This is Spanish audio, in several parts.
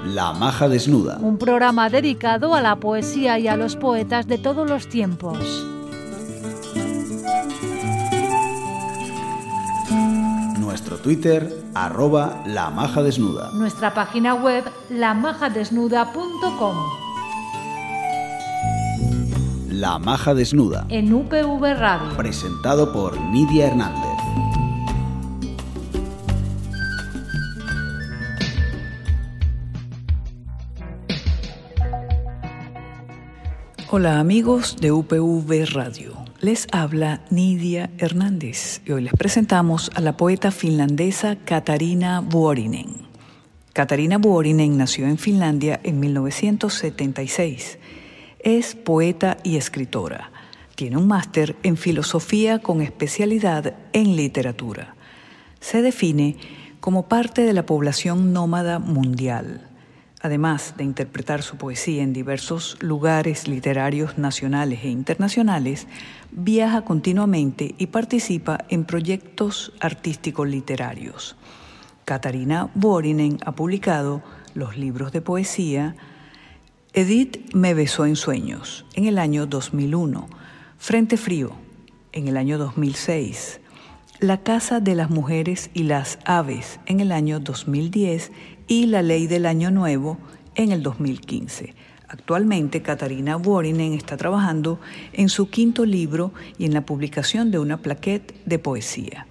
La Maja Desnuda. Un programa dedicado a la poesía y a los poetas de todos los tiempos. Nuestro Twitter, @lamajadesnuda. Nuestra página web, lamajadesnuda.com. La Maja Desnuda. En UPV Radio. Presentado por Nidia Hernández. Hola amigos de UPV Radio, les habla Nidia Hernández y hoy les presentamos a la poeta finlandesa Katarina Vuorinen. Katarina Vuorinen nació en Finlandia en 1976. Es poeta y escritora. Tiene un máster en filosofía con especialidad en literatura. Se define como parte de la población nómada mundial. Además de interpretar su poesía en diversos lugares literarios nacionales e internacionales, viaja continuamente y participa en proyectos artísticos literarios. Katarina Vuorinen ha publicado los libros de poesía Edith me besó en sueños en el año 2001, Frente Frío en el año 2006, La Casa de las Mujeres y las Aves en el año 2010 y La Ley del Año Nuevo en el 2015. Actualmente, Katarina Vuorinen está trabajando en su quinto libro y en la publicación de una plaquette de poesía.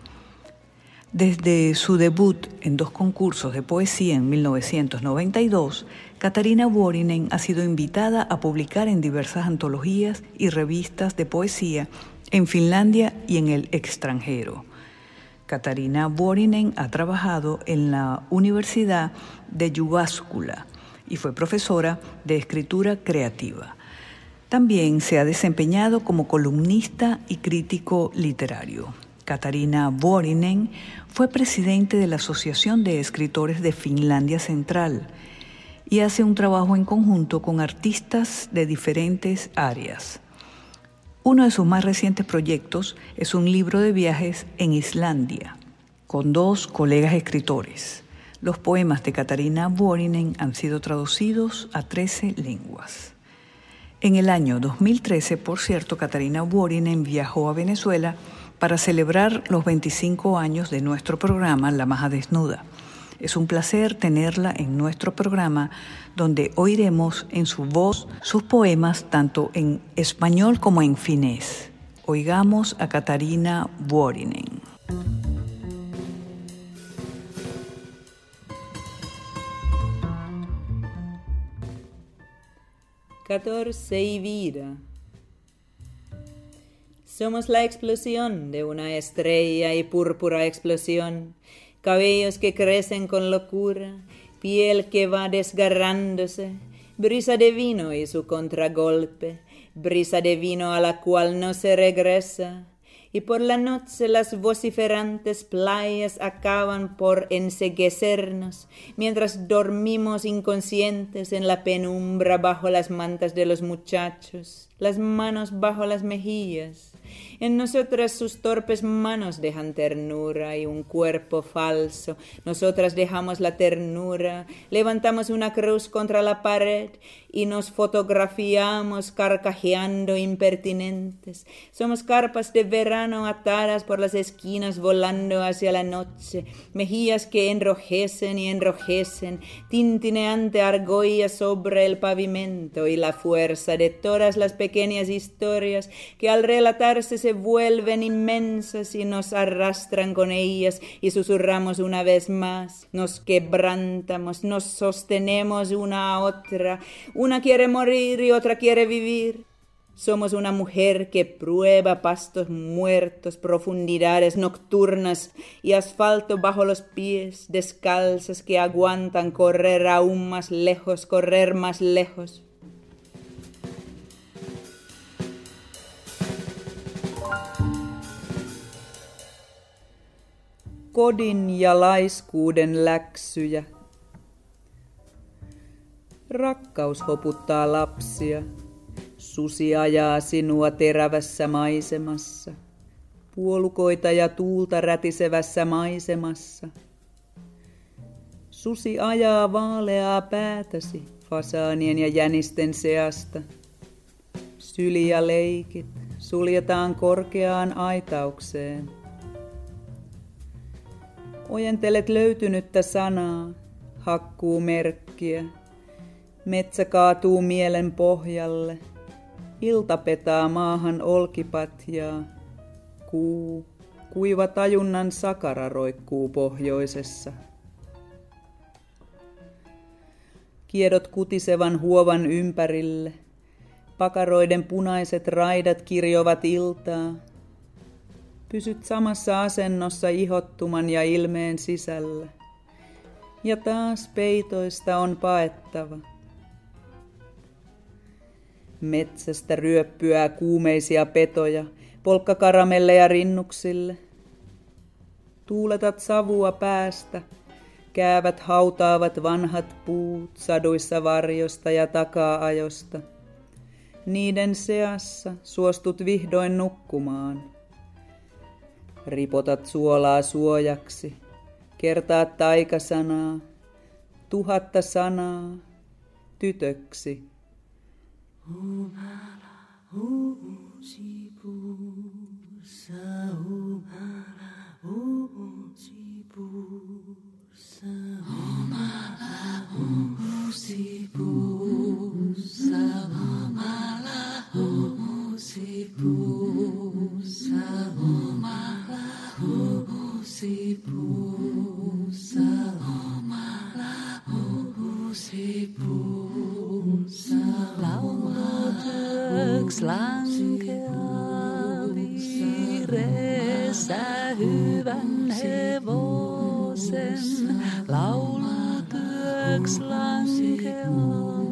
Desde su debut en 2 concursos de poesía en 1992, Katarina Vuorinen ha sido invitada a publicar en diversas antologías y revistas de poesía en Finlandia y en el extranjero. Katarina Vuorinen ha trabajado en la Universidad de Jyväskylä y fue profesora de escritura creativa. También se ha desempeñado como columnista y crítico literario. Katarina Vuorinen fue presidente de la Asociación de Escritores de Finlandia Central y hace un trabajo en conjunto con artistas de diferentes áreas. Uno de sus más recientes proyectos es un libro de viajes en Islandia, con 2 colegas escritores. Los poemas de Katarina Vuorinen han sido traducidos a 13 lenguas. En el año 2013, por cierto, Katarina Vuorinen viajó a Venezuela para celebrar los 25 años de nuestro programa La Maja Desnuda. Es un placer tenerla en nuestro programa, donde oiremos en su voz sus poemas tanto en español como en finés. Oigamos a Katarina Vuorinen. Catorce y vida. Somos la explosión de una estrella y púrpura explosión, cabellos que crecen con locura, piel que va desgarrándose, brisa de vino y su contragolpe, brisa de vino a la cual no se regresa, y por la noche las vociferantes playas acaban por enceguecernos, mientras dormimos inconscientes en la penumbra bajo las mantas de los muchachos, las manos bajo las mejillas. En nosotras sus torpes manos dejan ternura y un cuerpo falso. Nosotras dejamos la ternura, levantamos una cruz contra la pared y nos fotografiamos carcajeando impertinentes. Somos carpas de verano atadas por las esquinas volando hacia la noche, mejillas que enrojecen y enrojecen, tintineante argolla sobre el pavimento y la fuerza de todas las pequeñas historias que al relatarse se vuelven inmensas y nos arrastran con ellas y susurramos una vez más, nos quebrantamos, nos sostenemos una a otra, una quiere morir y otra quiere vivir. Somos una mujer que prueba pastos muertos, profundidades nocturnas y asfalto bajo los pies, descalzas que aguantan correr aún más lejos, correr más lejos. Kodin ja laiskuuden läksyjä. Rakkaus hoputtaa lapsia. Susi ajaa sinua terävässä maisemassa. Puolukoita ja tuulta rätisevässä maisemassa. Susi ajaa vaaleaa päätäsi fasaanien ja jänisten seasta. Syli ja leikit suljetaan korkeaan aitaukseen. Ojentelet löytynyttä sanaa, hakkuumerkkiä. Metsä kaatuu mielen pohjalle. Ilta petaa maahan olkipatjaa. Kuiva tajunnan sakara roikkuu pohjoisessa. Kiedot kutisevan huovan ympärille. Pakaroiden punaiset raidat kirjovat iltaa. Pysyt samassa asennossa ihottuman ja ilmeen sisällä. Ja taas peitoista on paettava. Metsästä ryöppyää kuumeisia petoja, polkkakaramelleja rinnuksille. Tuuletat savua päästä, käävät hautaavat vanhat puut saduissa varjosta ja takaa-ajosta. Niiden seassa suostut vihdoin nukkumaan. Ripotat suolaa suojaksi, kertaat taikasanaa, 1000 sanaa tytöksi. Laumatöks lankeaa viireessä hyvän hevosen. Laulutyöks lankeaa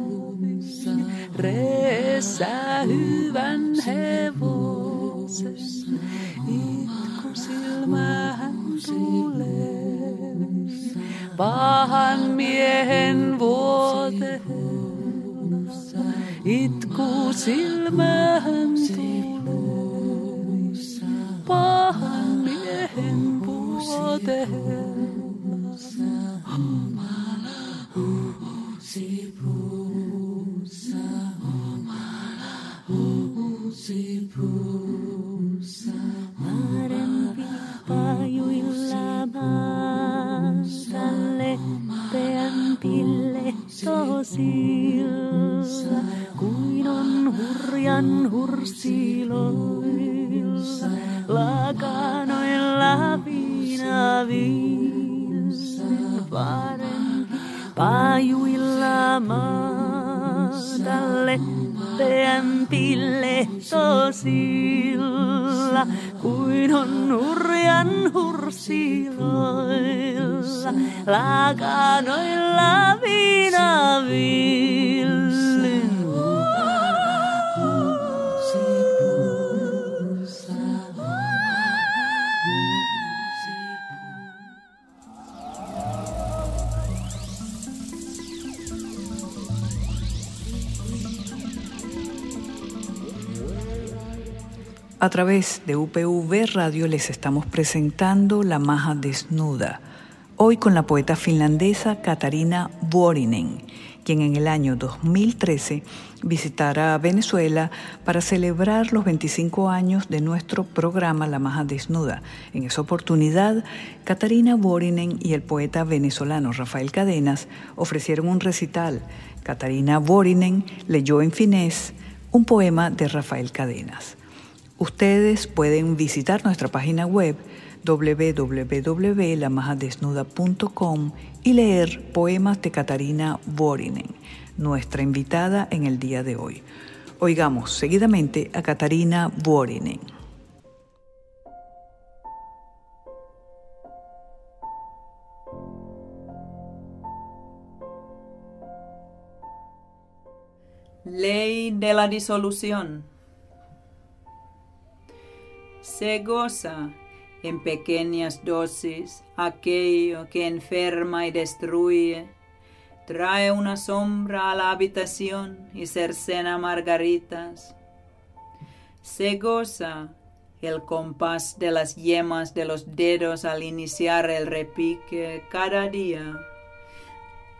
viireessä hyvän hevosen. Itku silmähän tulee pahan miehen vuoteen. Itku silmähän tulee pahan miehen vuoteen. Parempi pajuilla maastalle, peämpille tosilla, kuin on hurjan hursiloilla, lakanoilla viinavilla. Parempi pajuilla maatalle, peämpille tosilla, kuin on hurjan hursiloilla, lakanoilla viinavillin. A través de UPV Radio les estamos presentando La Maja Desnuda, hoy con la poeta finlandesa Katarina Vuorinen, quien en el año 2013 visitará Venezuela para celebrar los 25 años de nuestro programa La Maja Desnuda. En esa oportunidad, Katarina Vuorinen y el poeta venezolano Rafael Cadenas ofrecieron un recital. Katarina Vuorinen leyó en finés un poema de Rafael Cadenas. Ustedes pueden visitar nuestra página web www.lamajadesnuda.com y leer poemas de Katarina Vuorinen, nuestra invitada en el día de hoy. Oigamos seguidamente a Katarina Vuorinen. Ley de la disolución. Se goza en pequeñas dosis aquello que enferma y destruye, trae una sombra a la habitación y cercena margaritas. Se goza el compás de las yemas de los dedos al iniciar el repique cada día,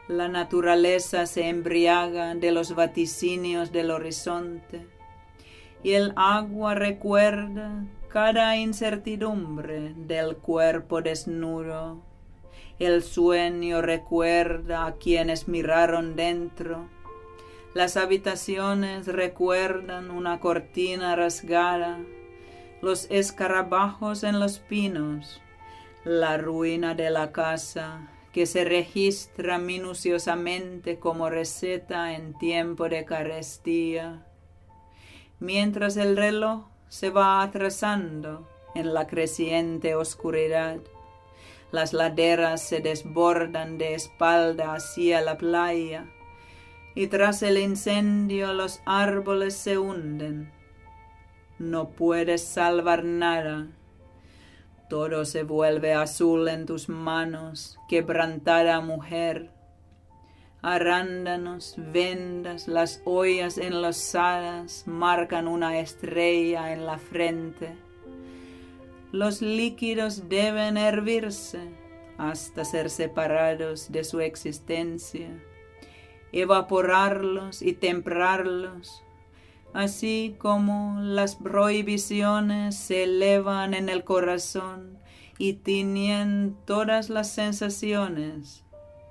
La naturaleza se embriaga de los vaticinios del horizonte y el agua recuerda cada incertidumbre del cuerpo desnudo. El sueño recuerda a quienes miraron dentro. Las habitaciones recuerdan una cortina rasgada, los escarabajos en los pinos, la ruina de la casa que se registra minuciosamente como receta en tiempo de carestía, mientras el reloj se va atrasando en la creciente oscuridad. Las laderas se desbordan de espalda hacia la playa y tras el incendio los árboles se hunden. No puedes salvar nada. Todo se vuelve azul en tus manos, quebrantada mujer. Arándanos, vendas, las ollas enlosadas marcan una estrella en la frente. Los líquidos deben hervirse hasta ser separados de su existencia, evaporarlos y temprarlos, así como las prohibiciones se elevan en el corazón y tiñen todas las sensaciones.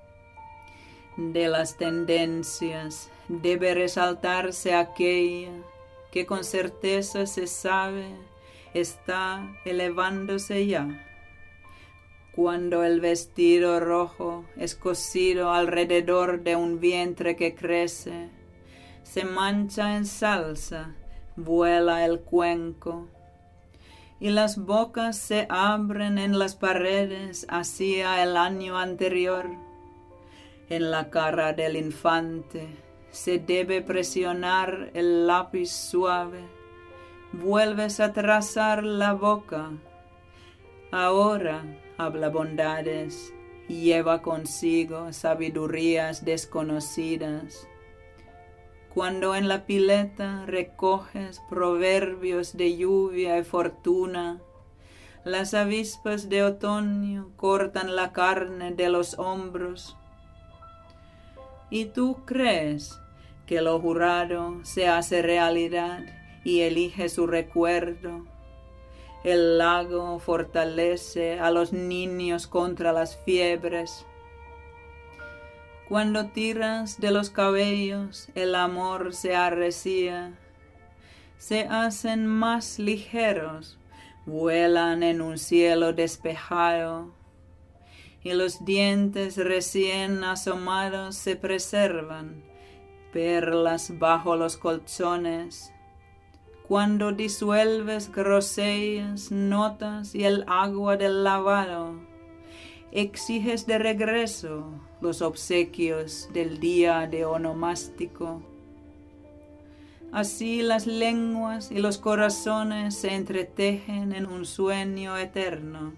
De las tendencias debe resaltarse aquella que con certeza se sabe está elevándose ya. Cuando el vestido rojo es cosido alrededor de un vientre que crece, se mancha en salsa, vuela el cuenco, y las bocas se abren en las paredes hacia el año anterior. En la cara del infante se debe presionar el lápiz suave. Vuelves a trazar la boca. Ahora habla bondades y lleva consigo sabidurías desconocidas. Cuando en la pileta recoges proverbios de lluvia y fortuna, las avispas de otoño cortan la carne de los hombros. ¿Y tú crees que lo jurado se hace realidad y elige su recuerdo? El lago fortalece a los niños contra las fiebres. Cuando tiras de los cabellos, el amor se arrecía. Se hacen más ligeros, vuelan en un cielo despejado, y los dientes recién asomados se preservan, perlas bajo los colchones. Cuando disuelves grosellas, notas y el agua del lavado, exiges de regreso los obsequios del día de onomástico. Así las lenguas y los corazones se entretejen en un sueño eterno.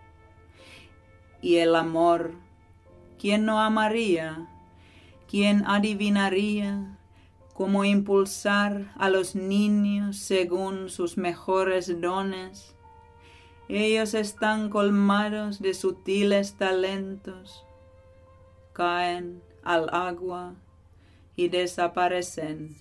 Y el amor, ¿quién no amaría? ¿Quién adivinaría cómo impulsar a los niños según sus mejores dones? Ellos están colmados de sutiles talentos, caen al agua y desaparecen.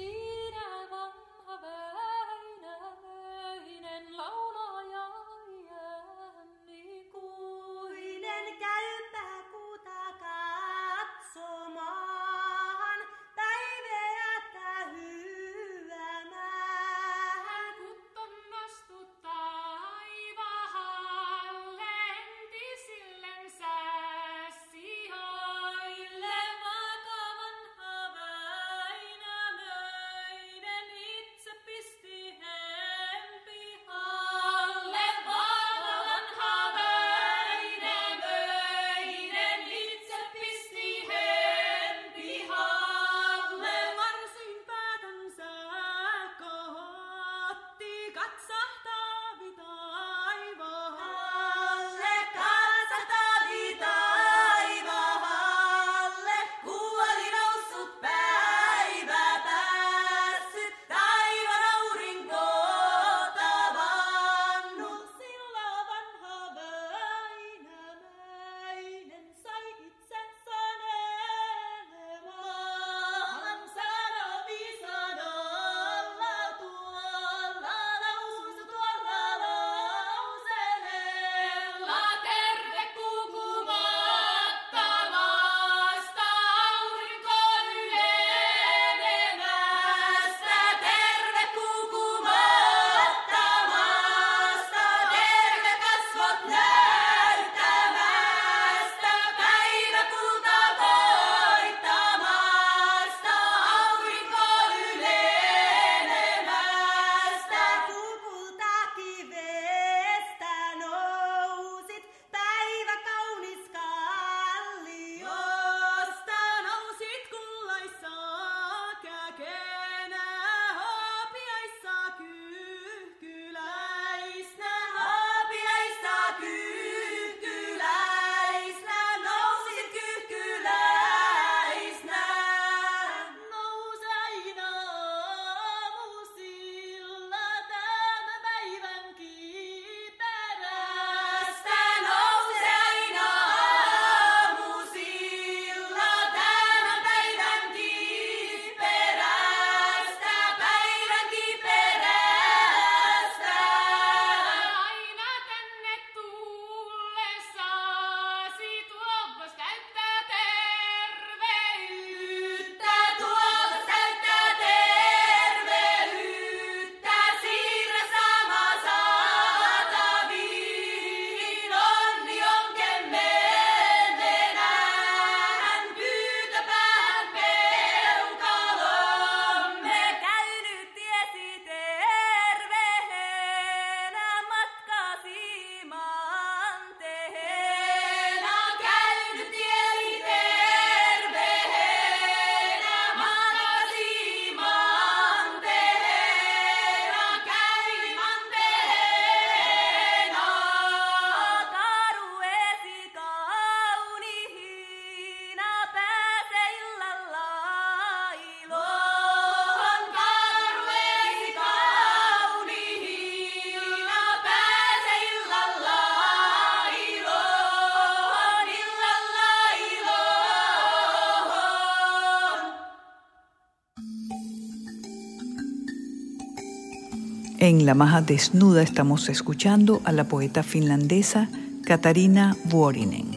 En La Maja Desnuda estamos escuchando a la poeta finlandesa Katarina Vuorinen.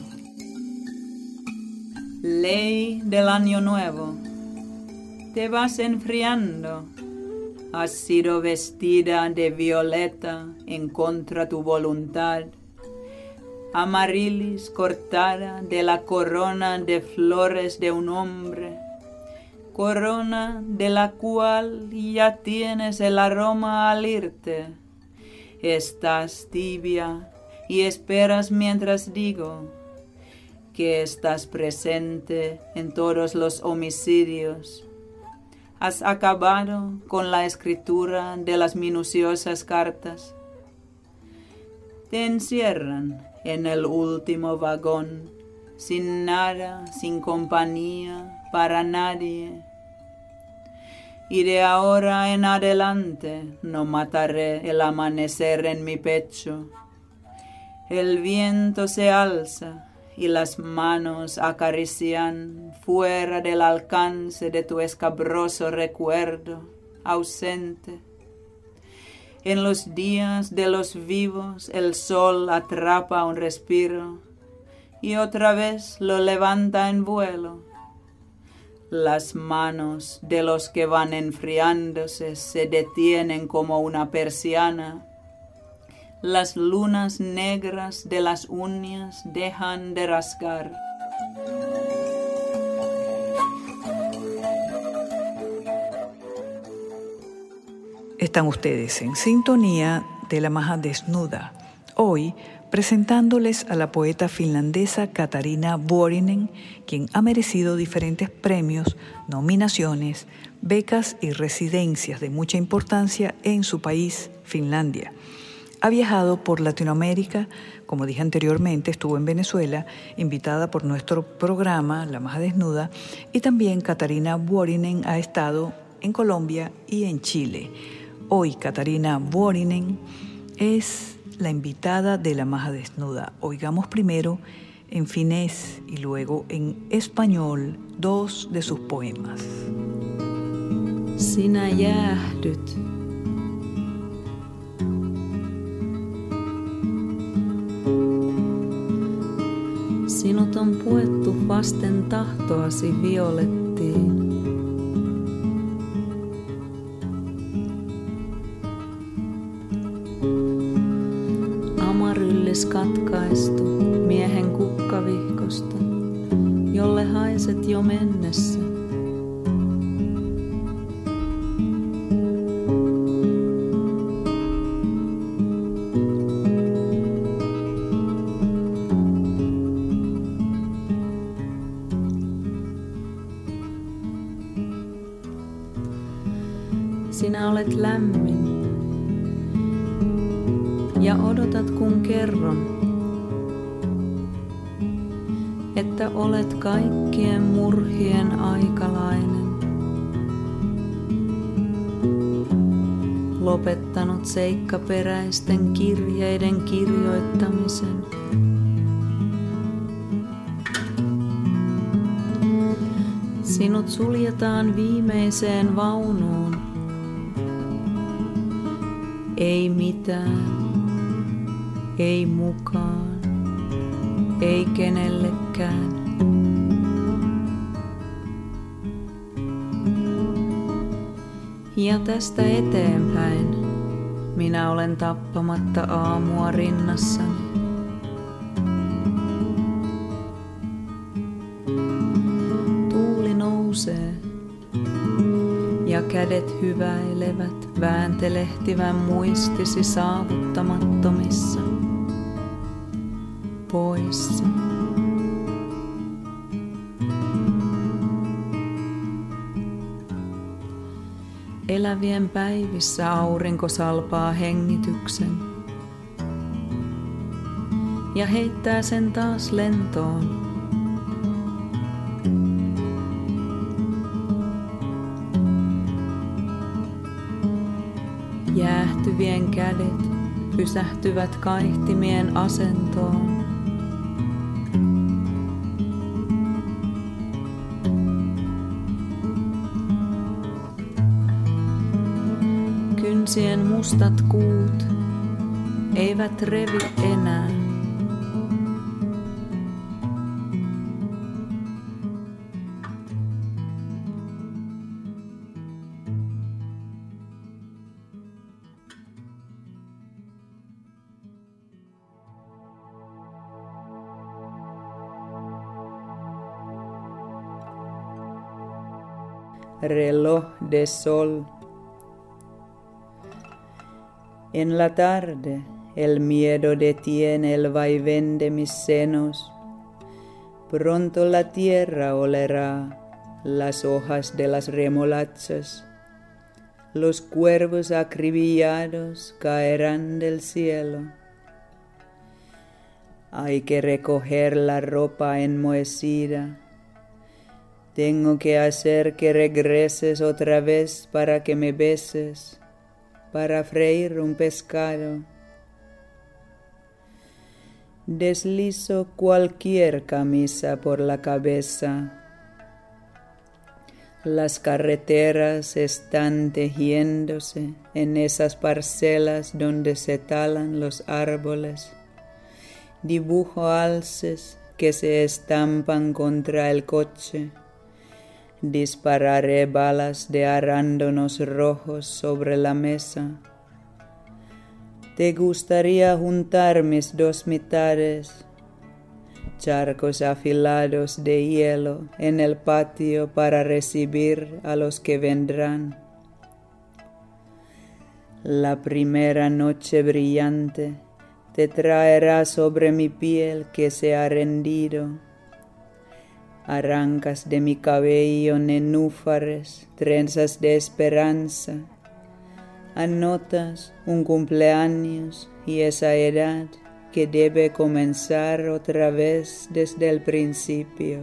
Ley del año nuevo. Te vas enfriando. Has sido vestida de violeta en contra tu voluntad. Amarilis cortada de la corona de flores de un hombre. Corona de la cual ya tienes el aroma al irte. Estás tibia y esperas mientras digo que estás presente en todos los homicidios. Has acabado con la escritura de las minuciosas cartas. Te encierran en el último vagón, sin nada, sin compañía, para nadie. Y de ahora en adelante no mataré el amanecer en mi pecho. El viento se alza y las manos acarician fuera del alcance de tu escabroso recuerdo, ausente. En los días de los vivos el sol atrapa un respiro y otra vez lo levanta en vuelo. Las manos de los que van enfriándose se detienen como una persiana. Las lunas negras de las uñas dejan de rasgar. Están ustedes en sintonía de La Maja Desnuda. Hoy presentándoles a la poeta finlandesa Katarina Vuorinen, quien ha merecido diferentes premios, nominaciones, becas y residencias de mucha importancia en su país, Finlandia. Ha viajado por Latinoamérica, como dije anteriormente, estuvo en Venezuela, invitada por nuestro programa La Maja Desnuda, y también Katarina Vuorinen ha estado en Colombia y en Chile. Hoy Katarina Vuorinen es la invitada de La Maja Desnuda. Oigamos primero en finés y luego en español 2 de sus poemas. Sinä jäähdyt. Sinut on puettu vasten tahtoasi violettiin. Amaryllis katkaistu miehen kukkavihkosta, jolle haiset jo mennessä. Sinä olet lämmin ja odotat kun kerron, että olet kaikkien murhien aikalainen. Lopettanut seikkaperäisten kirjeiden kirjoittamisen. Sinut suljetaan viimeiseen vaunuun. Ei mitään, ei mukaan, ei kenellekään. Ja tästä eteenpäin minä olen tappamatta aamua rinnassani. Tuuli nousee ja kädet hyväilevät vääntelehtivän muistisi saavuttamattomissa, poissa. Elävien päivissä aurinko salpaa hengityksen ja heittää sen taas lentoon. Jäähtyvien kädet pysähtyvät kaihtimien asentoon. tunsien mustat kuut eivät revi enää. Reloj de sol. En la tarde el miedo detiene el vaivén de mis senos. Pronto la tierra olerá las hojas de las remolachas. Los cuervos acribillados caerán del cielo. Hay que recoger la ropa enmohecida. Tengo que hacer que regreses otra vez para que me beses, para freír un pescado. Deslizo cualquier camisa por la cabeza. Las carreteras están tejiéndose en esas parcelas donde se talan los árboles. Dibujo alces que se estampan contra el coche. Dispararé balas de arándanos rojos sobre la mesa. ¿Te gustaría juntar mis dos mitades? Charcos afilados de hielo en el patio para recibir a los que vendrán. La primera noche brillante te traerá sobre mi piel que se ha rendido. Arrancas de mi cabello nenúfares, trenzas de esperanza. Anotas un cumpleaños y esa edad que debe comenzar otra vez desde el principio.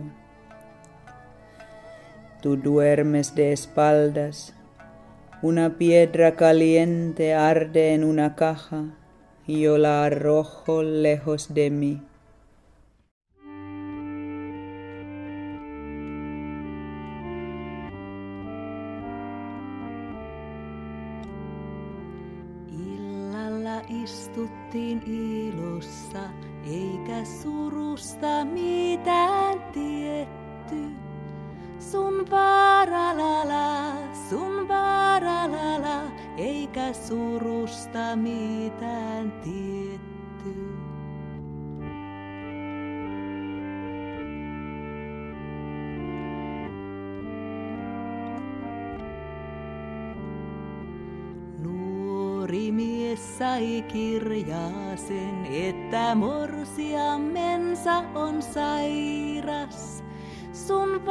Tú duermes de espaldas, una piedra caliente arde en una caja y yo la arrojo lejos de mí. Istuttiin ilossa, eikä surusta mitään tietty. Sun vaaralala, eikä surusta mitään tietty. Nuori mies sai kirjaasen, että morsiamensa on sairas. Sun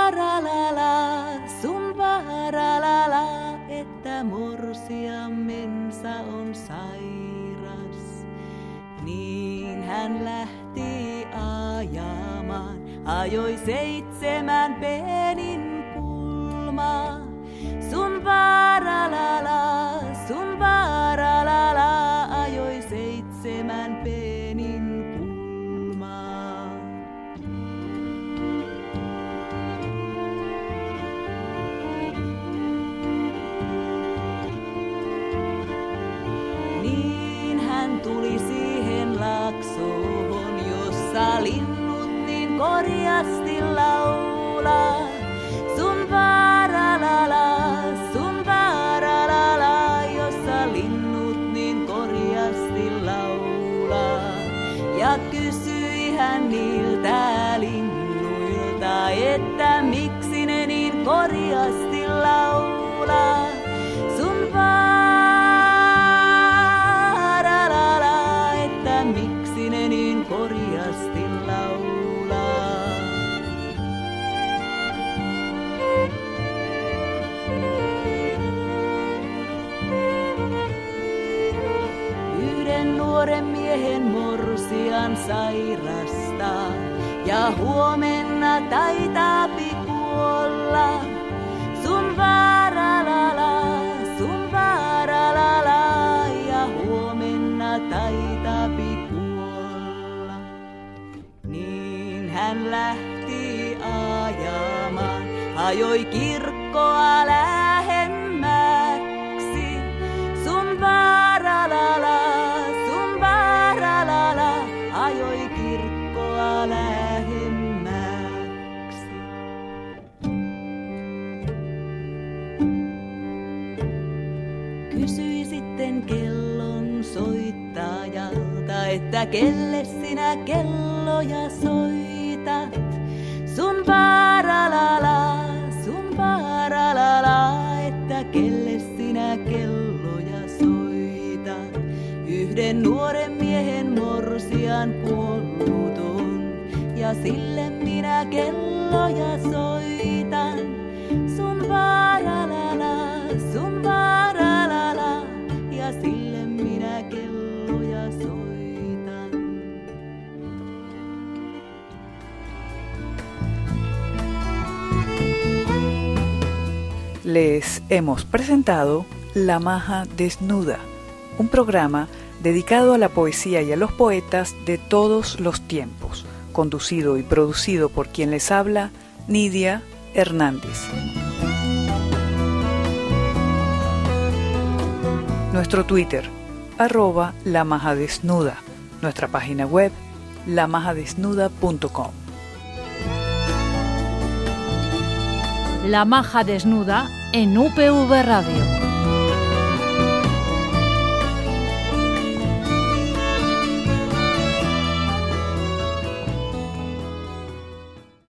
vaaralala, että morsiamensa on sairas. Niin hän lähti ajamaan, ajoi 7 penin pulmaa. Sun vaaralala, ajoi 7 penin pulmaa. Niin hän tuli siihen laaksoon, jossa linnut niin korjasti laulaa. Sun vaaralala, jossa linnut niin korjasti laulaa. Ja kysyi hän niiltä linnuilta, että miksi ne niin korjasti laulaa. Sun vaaralala, että miksi ne niin korjasti laulaa. Yhden nuoren miehen morsian sairastaa ja huomenna taitaapi kuolla. Sun vaaralala, ja huomenna taitaapi kuolla. Niin hän lähti ajamaan, ajoi kirkkoa lähemmäksi. että kelle sinä kelloja soitat. Sun paralala, että kelle sinä kelloja soitat. Yhden nuoren miehen morsian kuollut on, ja sille minä kelloja soitan. Sun paralala, ja sille minä kelloja soitan. Les hemos presentado La Maja Desnuda, un programa dedicado a la poesía y a los poetas de todos los tiempos, conducido y producido por quien les habla, Nidia Hernández. Nuestro Twitter, @lamajadesnuda. Nuestra página web, lamajadesnuda.com. La Maja Desnuda en UPV Radio.